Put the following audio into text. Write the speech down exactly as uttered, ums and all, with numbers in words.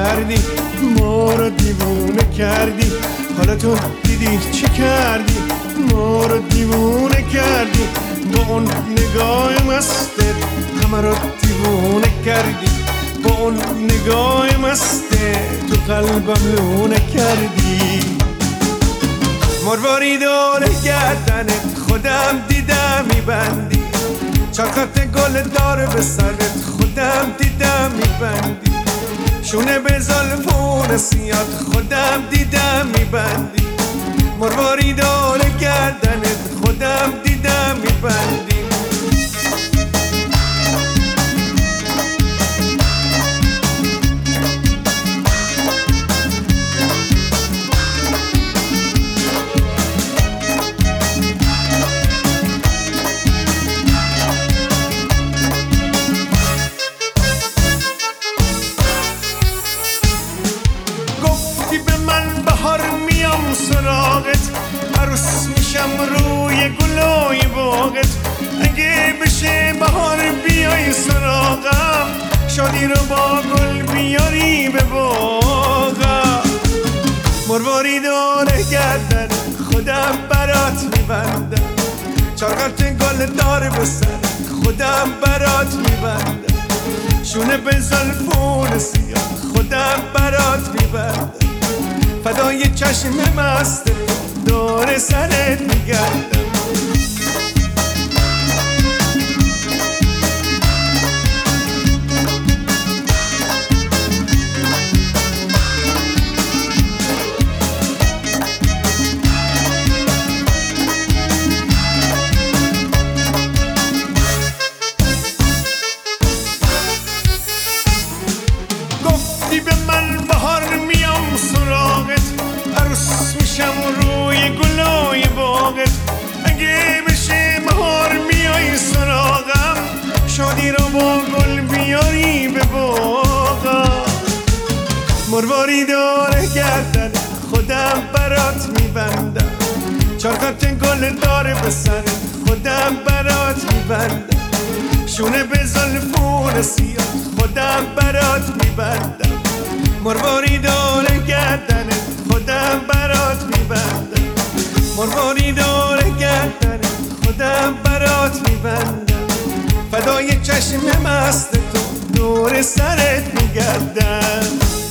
کردی، ما رو دیوونه کردی. حالا تو دیدی چی کردی، ما رو دیوونه کردی. با اون نگاه مستت همه رو دیوونه کردی. با اون نگاه مستت تو قلبم لونه کردی. مرواری دور گردنت خودم دیدم میبندی. چاقت گل دار به سرت خودم دیدم میبندی. شونه به زلفون سیاد خودم دیدم میبندی. مرواری دور گردنت خودم دیدم میبندی. سراغت عروس میشم روی گلای باغت. اگه بشه بهار بیای سراغم، شادی رو با گل بیاری به باغم. مرواری داره گردن خودم برات میبندم. چارقط گل دار به سر خودم برات میبندم. شونه به زلفون سیاه خودم برات میبندم. فدای چشم مست دور سرت میگردم. گفتی به من بهار میام سراغت، عروس میشم روی گلای باغت. اگه بشه بهار میای سراغم، شادی رو با گل بیاری به باغم. مرواری داره گردن خودم برات میبندم. چارقط گل داره به سر خودم برات میبندم. شونه به زلفون سیاه خودم برات میبندم. مرواری داره گردن خودم برات میبندم. مرواری داره گردن خودم برات میبندم. فدای چشم مست تو دور سرت میگردم.